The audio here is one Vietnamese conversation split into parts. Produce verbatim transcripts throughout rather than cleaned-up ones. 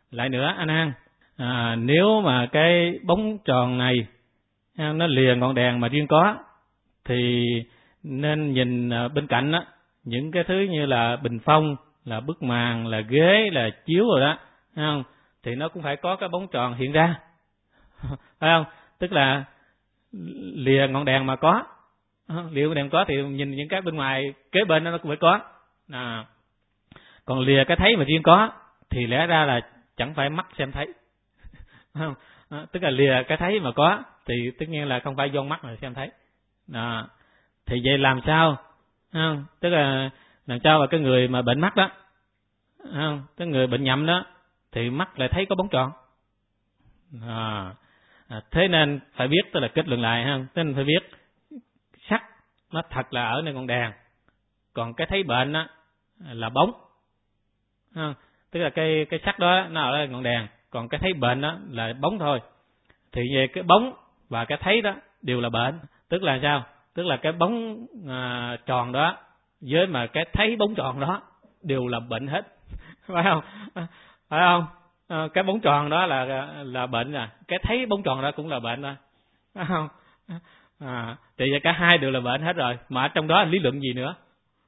lại nữa A Nan, à, nếu mà cái bóng tròn này nó lìa ngọn đèn mà riêng có, thì nên nhìn bên cạnh đó, những cái thứ như là bình phong, là bức màn, là ghế, là chiếu rồi đó, thấy không? Thì nó cũng phải có cái bóng tròn hiện ra, phải không? Tức là lìa ngọn đèn mà có, lìa ngọn đèn có thì nhìn những cái bên ngoài kế bên nó cũng phải có. À, còn lìa cái thấy mà riêng có thì lẽ ra là chẳng phải mắt xem thấy, không? À, tức là lìa cái thấy mà có thì tất nhiên là không phải do mắt mà xem thấy. À, thì vậy làm sao? Không? Tức là làm sao mà cái người mà bệnh mắt đó, không? Cái người bệnh nhầm đó thì mắt lại thấy có bóng tròn. À, à, thế nên phải biết, tức là kết luận lại, không? Thế nên phải biết sắc nó thật là ở nơi ngọn đèn, còn cái thấy bệnh đó là bóng. À, tức là cái cái sắc đó nó ở ngọn đèn, còn cái thấy bệnh đó là bóng thôi. Thì về cái bóng và cái thấy đó đều là bệnh. Tức là sao? Tức là cái bóng à, tròn đó với mà cái thấy bóng tròn đó đều là bệnh hết, phải không? Phải không? À, cái bóng tròn đó là là bệnh à, cái thấy bóng tròn đó cũng là bệnh rồi, phải không? À, thì vậy cả hai đều là bệnh hết rồi, mà ở trong đó lý luận gì nữa?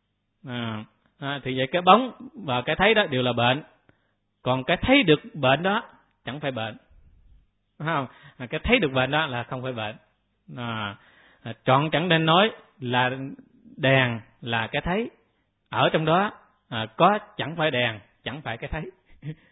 À, à, thì vậy cái bóng và cái thấy đó đều là bệnh, còn cái thấy được bệnh đó chẳng phải bệnh, phải không? À, cái thấy được bệnh đó là không phải bệnh. À, à, chọn chẳng nên nói là đèn là cái thấy, ở trong đó à, có chẳng phải đèn, chẳng phải cái thấy.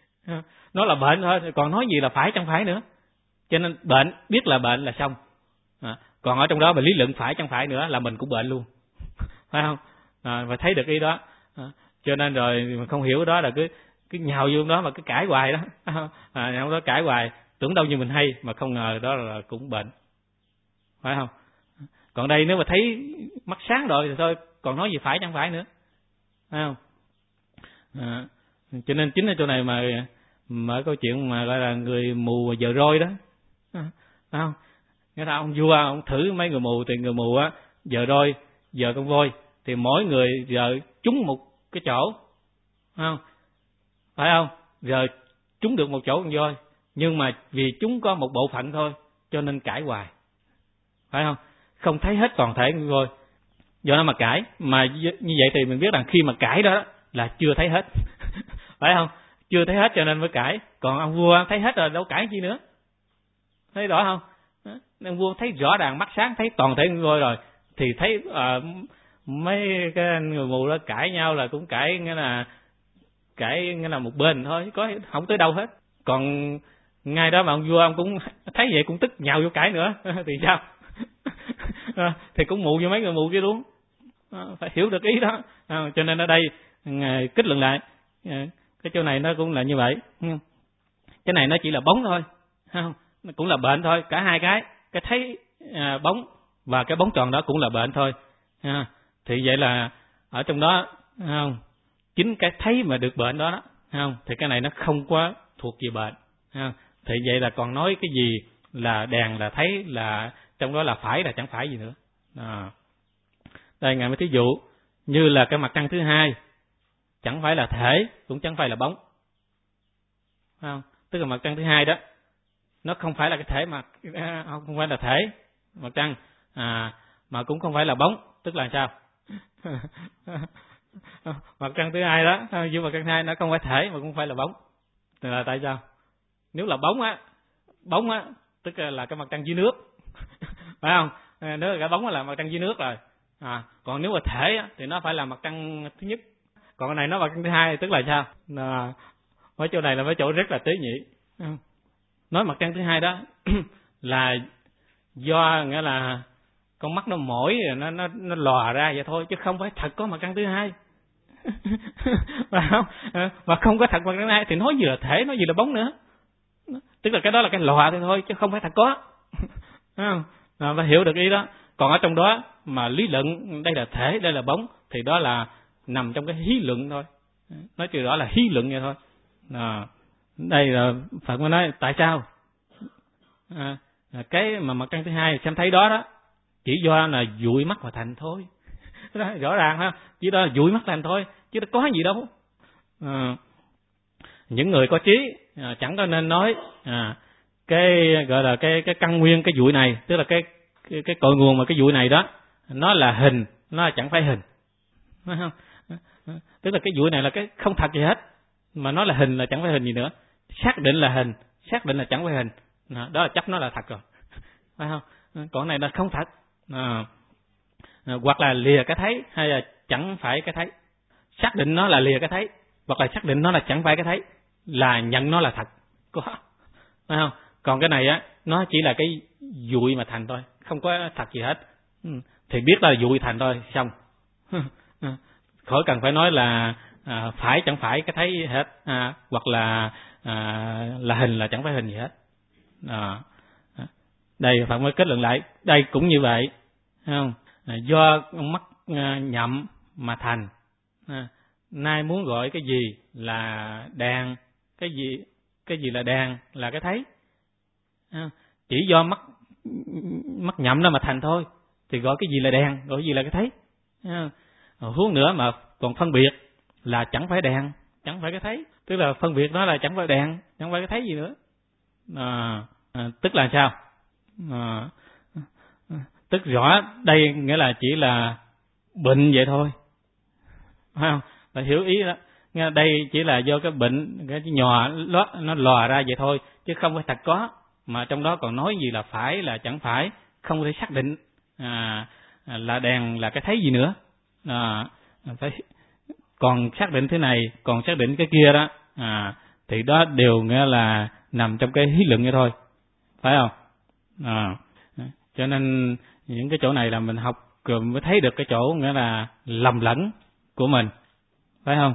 Nó là bệnh thôi, còn nói gì là phải chẳng phải nữa. Cho nên bệnh, biết là bệnh là xong. À, còn ở trong đó mà lý luận phải chẳng phải nữa là mình cũng bệnh luôn, phải không? À, và thấy được ý đó. À, cho nên rồi mình không hiểu đó là cứ cứ nhào vô đó mà cứ cãi hoài đó. À, nhào đó cãi hoài, tưởng đâu như mình hay mà không ngờ đó là cũng bệnh, phải không? Còn đây nếu mà thấy mắt sáng rồi thì thôi, còn nói gì phải chẳng phải nữa, phải không? À, cho nên chính ở chỗ này mà mở câu chuyện mà gọi là người mù giờ roi đó, phải không? Nghe ta ông vua ông thử mấy người mù, thì người mù á giờ roi giờ con voi, thì mỗi người giờ trúng một cái chỗ, phải không? Phải không? Giờ trúng được một chỗ con voi, nhưng mà vì chúng có một bộ phận thôi cho nên cãi hoài, phải không? Không thấy hết toàn thể con voi, do đó mà cãi. Mà như vậy thì mình biết rằng khi mà cãi đó là chưa thấy hết, phải không? Chưa thấy hết cho nên mới cãi. Còn ông vua thấy hết rồi đâu cãi chi nữa, thấy rõ không? Ông vua thấy rõ ràng, mắt sáng thấy toàn thể con voi rồi, thì thấy uh, mấy cái người mù đó cãi nhau là cũng cãi nghĩa là cãi nghĩa là một bên thôi, có không tới đâu hết. Còn ngay đó mà ông vua ông cũng thấy vậy cũng tức nhào vô cãi nữa thì sao? À, thì cũng mù như mấy người mù kia luôn. À, phải hiểu được ý đó. À, cho nên ở đây ngài kết luận lại à, cái chỗ này nó cũng là như vậy. Cái này nó chỉ là bóng thôi, không? Nó cũng là bệnh thôi, cả hai cái, cái thấy à, bóng và cái bóng tròn đó cũng là bệnh thôi. À, thì vậy là ở trong đó, không? Chính cái thấy mà được bệnh đó, đó không? Thì cái này nó không có thuộc về bệnh. Không? Thì vậy là còn nói cái gì là đèn là thấy là trong đó là phải là chẳng phải gì nữa. À. Đây ngài mới thí dụ như là cái mặt trăng thứ hai chẳng phải là thể cũng chẳng phải là bóng, không? Tức là mặt trăng thứ hai đó nó không phải là cái thể mặt, không phải là thể mặt trăng, à, mà cũng không phải là bóng. Tức là sao? Mặt trăng thứ hai đó, nhưng mặt trăng thứ hai nó không phải thể mà cũng không phải là bóng. Thì là tại sao? Nếu là bóng á, bóng á tức là, là cái mặt trăng dưới nước, phải không? Nếu là cái bóng là mặt trăng dưới nước rồi. À, còn nếu mà thể á, thì nó phải là mặt trăng thứ nhất. Còn cái này nó mặt trăng thứ hai, tức là sao? À, ở chỗ này là mấy chỗ rất là tế nhị. Nói mặt trăng thứ hai đó là do nghĩa là con mắt nó mỏi nó nó nó lòa ra vậy thôi, chứ không phải thật có mặt trăng thứ hai. Phải không? À, mà không có thật mặt trăng thứ hai thì nói gì là thể, nói gì là bóng nữa. Tức là cái đó là cái lòa thôi thôi chứ không phải thật có. Không? À, phải hiểu được ý đó. Còn ở trong đó mà lý luận đây là thể, đây là bóng thì đó là nằm trong cái hí luận thôi. Nói chữ đó là hí luận vậy thôi. À, đây là Phật mới nói tại sao? À, cái mà mặt trăng thứ hai xem thấy đó đó chỉ do là dụi mắt mà thành thôi. Đó, rõ ràng ha, chỉ đó là dụi mắt thành thôi chứ nó có gì đâu. À, những người có trí à, chẳng có nên nói à, cái gọi là cái cái căn nguyên cái dụi này, tức là cái cái, cái cội nguồn mà cái dụi này đó, nó là hình, nó chẳng phải hình, phải không? Tức là cái dụi này là cái không thật gì hết, mà nó là hình là chẳng phải hình gì nữa. Xác định là hình, xác định là chẳng phải hình, đó là chấp nó là thật rồi, phải không? Còn này là không thật, à, hoặc là lìa cái thấy hay là chẳng phải cái thấy. Xác định nó là lìa cái thấy, hoặc là xác định nó là chẳng phải cái thấy, là nhận nó là thật, có, phải không? Còn cái này á, nó chỉ là cái dụi mà thành thôi, không có thật gì hết. Thì biết là dụi thành thôi, xong. Khỏi cần phải nói là à, phải chẳng phải cái thấy hết, à, hoặc là à, là hình là chẳng phải hình gì hết. À, đây Phật mới kết luận lại, đây cũng như vậy, không? À, do mắt à, nhậm mà thành. À, nay muốn gọi cái gì là đèn, cái gì cái gì là đèn là cái thấy. À, chỉ do mắt mắt nhậm đó mà thành thôi, thì gọi cái gì là đèn, gọi cái gì là cái thấy. À, huống nữa mà còn phân biệt là chẳng phải đèn, chẳng phải cái thấy, tức là phân biệt nó là chẳng phải đèn, chẳng phải cái thấy gì nữa. À, à, tức là sao? À, tức rõ đây nghĩa là chỉ là bệnh vậy thôi, phải không? Là hiểu ý đó. Nghe đây chỉ là do cái bệnh cái nhò lót nó lò ra vậy thôi, chứ không phải thật có. Mà trong đó còn nói gì là phải là chẳng phải, không thể xác định à, là đèn là cái thấy gì nữa. À, phải còn xác định thế này, còn xác định cái kia đó, à, thì đó đều nghĩa là nằm trong cái lý luận vậy thôi, phải không? À, cho nên những cái chỗ này là mình học rồi mới thấy được cái chỗ nghĩa là lầm lẫn của mình, phải không?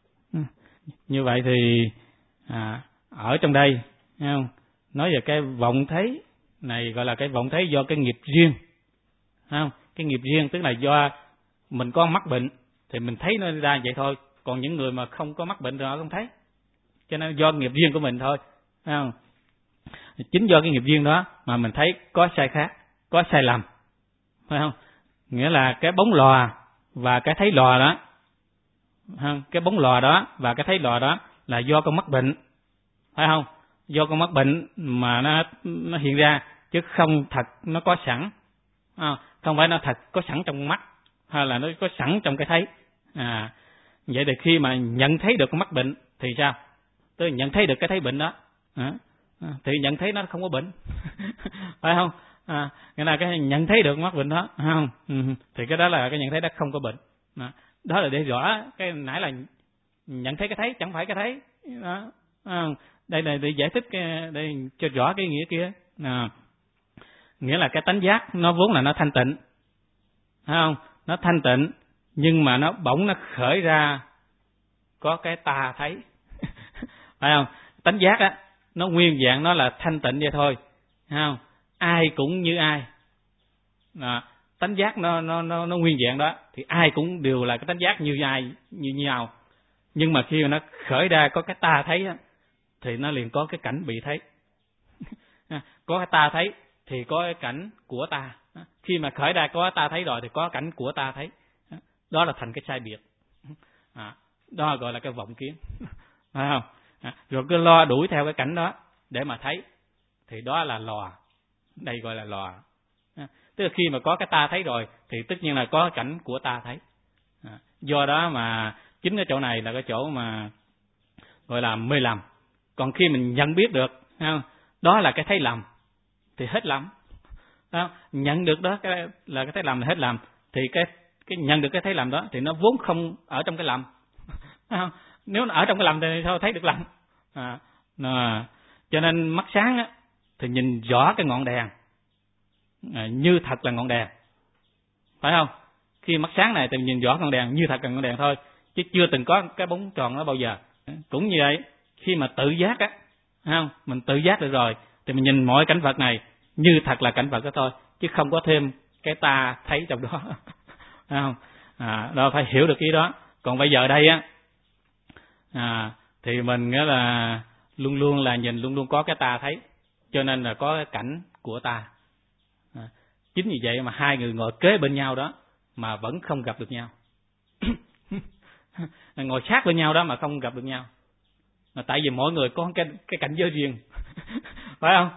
Như vậy thì à, ở trong đây, thấy không? Nói về cái vọng thấy này gọi là cái vọng thấy do cái nghiệp riêng, thấy không? Cái nghiệp riêng tức là do mình có mắc bệnh thì mình thấy nó ra vậy thôi, còn những người mà không có mắc bệnh thì họ không thấy, cho nên do nghiệp riêng của mình thôi, thấy không? Chính do cái nghiệp riêng đó mà mình thấy có sai khác, có sai lầm, phải không? Nghĩa là cái bóng lò và cái thấy lò đó, không? Cái bóng lò đó và cái thấy lò đó là do con mắc bệnh, phải không? Do con mắc bệnh mà nó nó hiện ra, chứ không thật nó có sẵn, à, không phải nó thật có sẵn trong mắt hay là nó có sẵn trong cái thấy. À, vậy thì khi mà nhận thấy được con mắc bệnh thì sao? Tôi nhận thấy được cái thấy bệnh đó, à, thì nhận thấy nó không có bệnh, phải không? À, nghĩa là cái nhận thấy được mắc bệnh đó, phải không? Ừ, thì cái đó là cái nhận thấy đó không có bệnh. À, đó là để rõ cái nãy là nhận thấy cái thấy chẳng phải cái thấy đó. À, đây là để giải thích cái, để cho rõ cái nghĩa kia. À, nghĩa là cái tánh giác nó vốn là nó thanh tịnh, phải không? Nó thanh tịnh nhưng mà nó bỗng nó khởi ra có cái ta thấy, phải không? Tánh giác á, nó nguyên dạng nó là thanh tịnh vậy thôi, phải không? Ai cũng như ai. À, tánh giác nó nó nó nó nguyên dạng đó thì ai cũng đều là cái tánh giác như ai như nhau. Nhưng mà khi mà nó khởi ra có cái ta thấy á, thì nó liền có cái cảnh bị thấy. Có cái ta thấy thì có cái cảnh của ta. Khi mà khởi ra có ta thấy rồi thì có cảnh của ta thấy. Đó là thành cái sai biệt. À, đó gọi là cái vọng kiến, phải không? À, rồi cứ lo đuổi theo cái cảnh đó để mà thấy thì đó là lò. Đây gọi là lò. À, tức là khi mà có cái ta thấy rồi thì tất nhiên là có cái cảnh của ta thấy. À, do đó mà chính cái chỗ này là cái chỗ mà gọi là mê lầm. Còn khi mình nhận biết được, không? Đó là cái thấy lầm thì hết lầm. Đó, nhận được đó cái là cái thấy lầm là hết lầm, thì cái cái nhận được cái thấy lầm đó thì nó vốn không ở trong cái lầm. Không? Nếu nó ở trong cái lầm thì sao thấy được lầm. À, à, cho nên mắt sáng á, thì nhìn rõ cái ngọn đèn à, như thật là ngọn đèn, phải không? Khi mắt sáng này thì nhìn rõ ngọn đèn như thật là ngọn đèn thôi, chứ chưa từng có cái bóng tròn đó bao giờ. Cũng như vậy, khi mà tự giác á, không? Mình tự giác được rồi thì mình nhìn mọi cảnh vật này như thật là cảnh vật đó thôi, chứ không có thêm cái ta thấy trong đó. Không? À, đó phải hiểu được ý đó. Còn bây giờ đây á, à, thì mình nghĩa là luôn luôn là nhìn luôn luôn có cái ta thấy, cho nên là có cái cảnh của ta. À, chính vì vậy mà hai người ngồi kế bên nhau đó mà vẫn không gặp được nhau. Ngồi sát bên nhau đó mà không gặp được nhau. Mà tại vì mỗi người có cái cái cảnh giới riêng, phải không?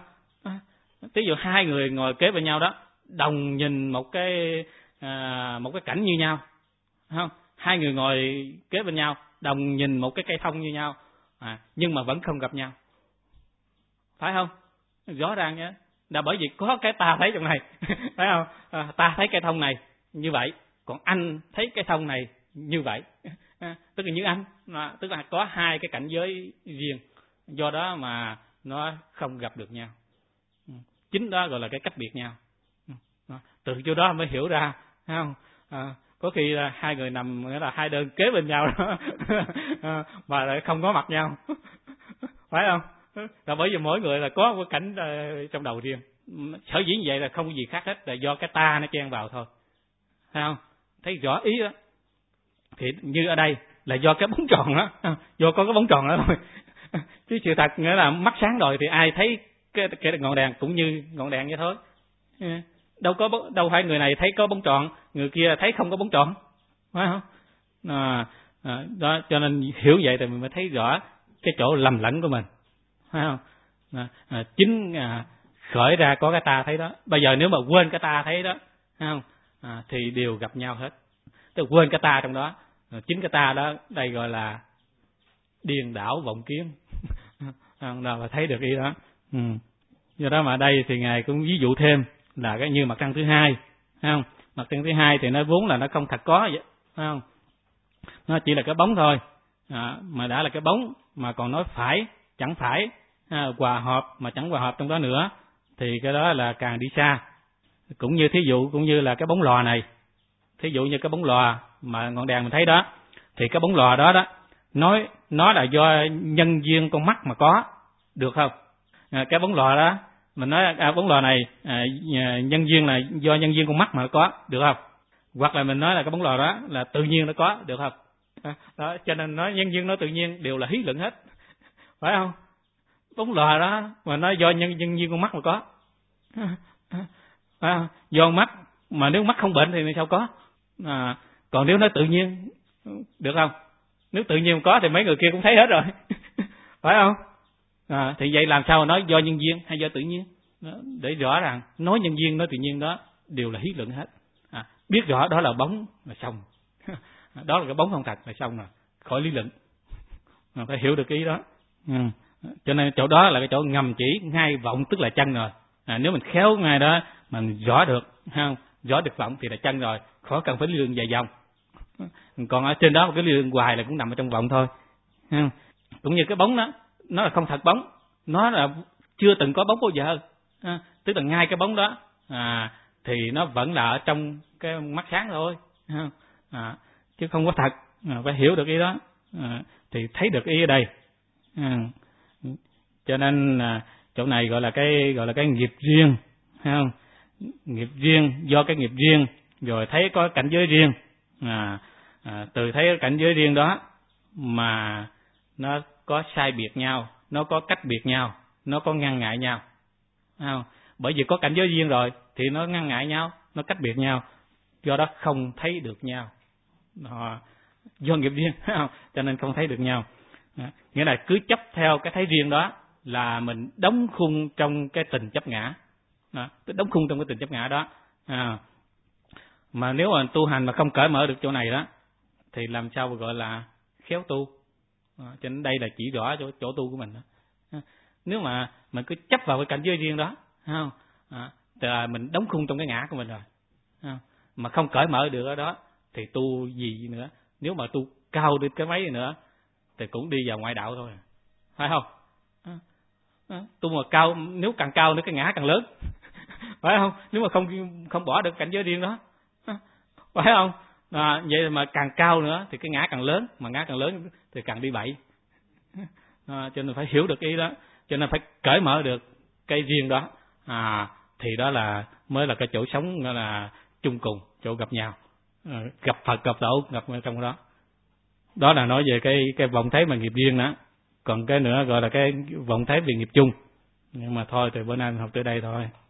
Ví dụ hai người ngồi kế bên nhau đó, đồng nhìn một cái à, một cái cảnh như nhau, không? Hai người ngồi kế bên nhau, đồng nhìn một cái cây thông như nhau, à, nhưng mà vẫn không gặp nhau, phải không? Rõ ràng nhé, là bởi vì có cái ta thấy trong này, phải không? À, ta thấy cây thông này như vậy, còn anh thấy cây thông này như vậy, à, tức là như anh, à, tức là có hai cái cảnh giới riêng, do đó mà nó không gặp được nhau. Chính đó gọi là cái cách biệt nhau. Từ chỗ đó mới hiểu ra, thấy không? À, có khi là hai người nằm nghĩa là hai đơn kế bên nhau đó à, mà lại không có mặt nhau, phải không? Là bởi vì mỗi người là có một cảnh uh, trong đầu riêng. Sở dĩ như vậy là không có gì khác hết, là do cái ta nó chen vào thôi, thấy không? Thấy rõ ý đó. Thì như ở đây là do cái bóng tròn đó, do có cái bóng tròn đó thôi. Chứ sự thật nghĩa là mắt sáng rồi thì ai thấy cái, cái ngọn đèn cũng như ngọn đèn vậy thôi. Đâu có đâu phải người này thấy có bóng tròn, người kia thấy không có bóng tròn, phải không? À, à, đó cho nên hiểu vậy thì mình mới thấy rõ cái chỗ lầm lẫn của mình, phải không? À, à, chính à, khởi ra có cái ta thấy đó. Bây giờ nếu mà quên cái ta thấy đó, phải không? À, thì đều gặp nhau hết. Tức là quên cái ta trong đó, à, chính cái ta đó đây gọi là điên đảo vọng kiến. Nào mà thấy được ý đó. Ừ. Do đó mà đây thì ngài cũng ví dụ thêm là cái như mặt trăng thứ hai, thấy không? Mặt trăng thứ hai thì nó vốn là nó không thật có vậy, phải không? Nó chỉ là cái bóng thôi, à, mà đã là cái bóng mà còn nói phải chẳng phải, à, hòa hợp mà chẳng hòa hợp trong đó nữa, thì cái đó là càng đi xa. Cũng như thí dụ cũng như là cái bóng lò này, thí dụ như cái bóng lò mà ngọn đèn mình thấy đó, thì cái bóng lò đó đó nói nó là do nhân duyên con mắt mà có, được không? À, cái bóng lò đó mình nói à, bóng lò này à, nhân duyên là do nhân duyên con mắt mà nó có, được không? Hoặc là mình nói là cái bóng lò đó là tự nhiên nó có, được không? À, đó, cho nên nói nhân duyên nó tự nhiên đều là hí luận hết, phải không? Bóng lò đó mà nói do nhân nhân duyên con mắt mà có, phải không? Do mắt, mà nếu mắt không bệnh thì sao có? À, còn nếu nó tự nhiên, được không? Nếu tự nhiên có thì mấy người kia cũng thấy hết rồi, phải không? À, thì vậy làm sao mà nói do nhân duyên hay do tự nhiên? Đó, để rõ ràng nói nhân duyên nói tự nhiên đó đều là hí luận hết. À, biết rõ đó là bóng là xong, đó là cái bóng không thật là xong rồi, khỏi lý luận. À, phải hiểu được ý đó. Ừ. Cho nên chỗ đó là cái chỗ ngầm chỉ ngay vọng tức là chân rồi. À, nếu mình khéo ngay đó mà mình rõ được, không rõ được vọng thì là chân rồi, khỏi cần phải lý luận dài dòng. Còn ở trên đó cái lý luận hoài là cũng nằm ở trong vọng thôi. Không? Cũng như cái bóng đó, nó là không thật bóng, nó là chưa từng có bóng bao giờ, à, tức là ngay cái bóng đó à, thì nó vẫn là ở trong cái mắt sáng thôi, à, chứ không có thật. À, phải hiểu được ý đó, à, thì thấy được ý ở đây. À, cho nên à, chỗ này gọi là cái gọi là cái nghiệp riêng, thấy không? Nghiệp riêng do cái nghiệp riêng, rồi thấy có cảnh giới riêng, à, à, từ thấy cái cảnh giới riêng đó mà nó có sai biệt nhau, nó có cách biệt nhau, nó có ngăn ngại nhau, không? Bởi vì có cảnh giới riêng rồi thì nó ngăn ngại nhau, nó cách biệt nhau, do đó không thấy được nhau. Đó, do nghiệp riêng, không? Cho nên không thấy được nhau. Đó, nghĩa là cứ chấp theo cái thấy riêng đó là mình đóng khung trong cái tình chấp ngã. Đó, đóng khung trong cái tình chấp ngã đó. À, mà nếu mà tu hành mà không cởi mở được chỗ này đó thì làm sao mà gọi là khéo tu? À, cho nên đây là chỉ rõ chỗ, chỗ tu của mình đó. À, nếu mà mình cứ chấp vào cái cảnh giới riêng đó, không? À, thì là mình đóng khung trong cái ngã của mình rồi. À, mà không cởi mở được ở đó thì tu gì nữa? Nếu mà tu cao đi cái mấy nữa thì cũng đi vào ngoại đạo thôi, phải không? À, à, tu mà cao, nếu càng cao nữa cái ngã càng lớn, phải không? Nếu mà không không bỏ được cảnh giới riêng đó, à, phải không? À, vậy mà càng cao nữa thì cái ngã càng lớn, mà ngã càng lớn thì càng đi bậy. À, cho nên phải hiểu được ý đó, cho nên phải cởi mở được cái riêng đó, à, thì đó là mới là cái chỗ sống, đó là chung cùng, chỗ gặp nhau, à, gặp Phật gặp Tổ gặp trong đó. Đó là nói về cái cái vọng thấy mà nghiệp riêng đó. Còn cái nữa gọi là cái vọng thấy về nghiệp chung. Nhưng mà thôi thì bữa nay mình học tới đây thôi.